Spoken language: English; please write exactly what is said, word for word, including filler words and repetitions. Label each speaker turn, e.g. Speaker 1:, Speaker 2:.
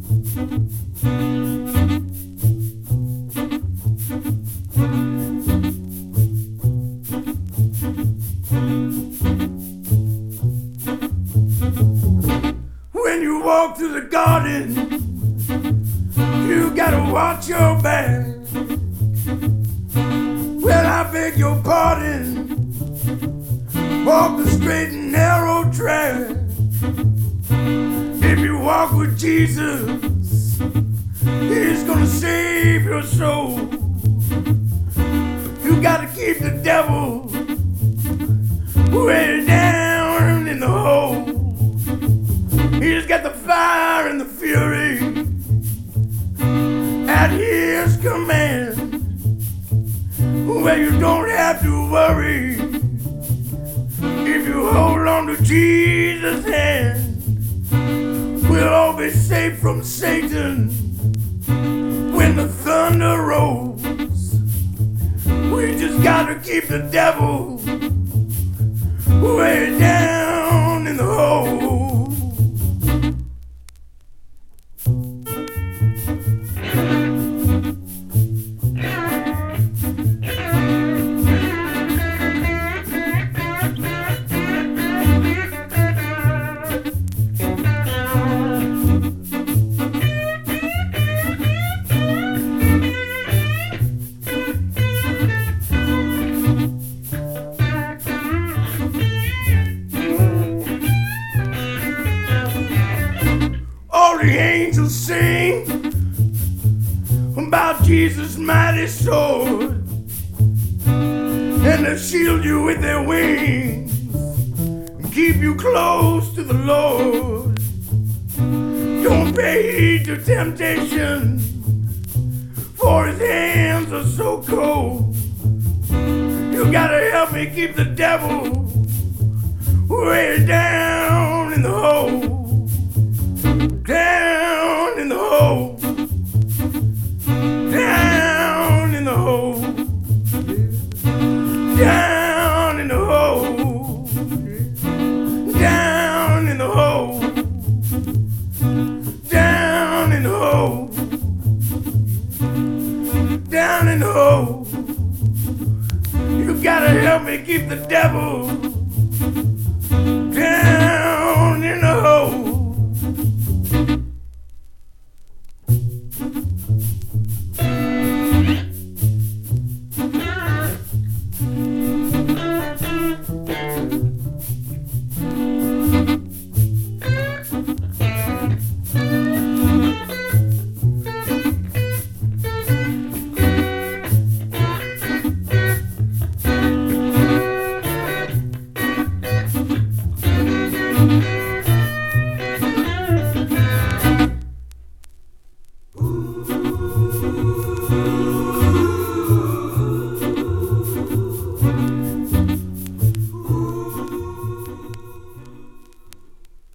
Speaker 1: When you walk through the garden, you gotta watch your back. Well, I beg your pardon. Walk the straight and narrow track. If you walk with Jesus, He's gonna save your soul. You gotta keep the devil way down in the hole. He's got the fire and the fury at His command. Well, you don't have to worry if you hold on to Jesus' hand. We'll all be safe from Satan when the thunder rolls. We just gotta keep the devil way down in the hole. All the angels sing about Jesus' mighty sword, and they shield you with their wings and keep you close to the Lord. Don't pay heed to temptation, for His hands are so cold. You gotta help me keep the devil way down in the hole. Down in the hole, down in the hole, down in the hole, down in the hole, down in the hole, down in the hole. You gotta help me keep the devil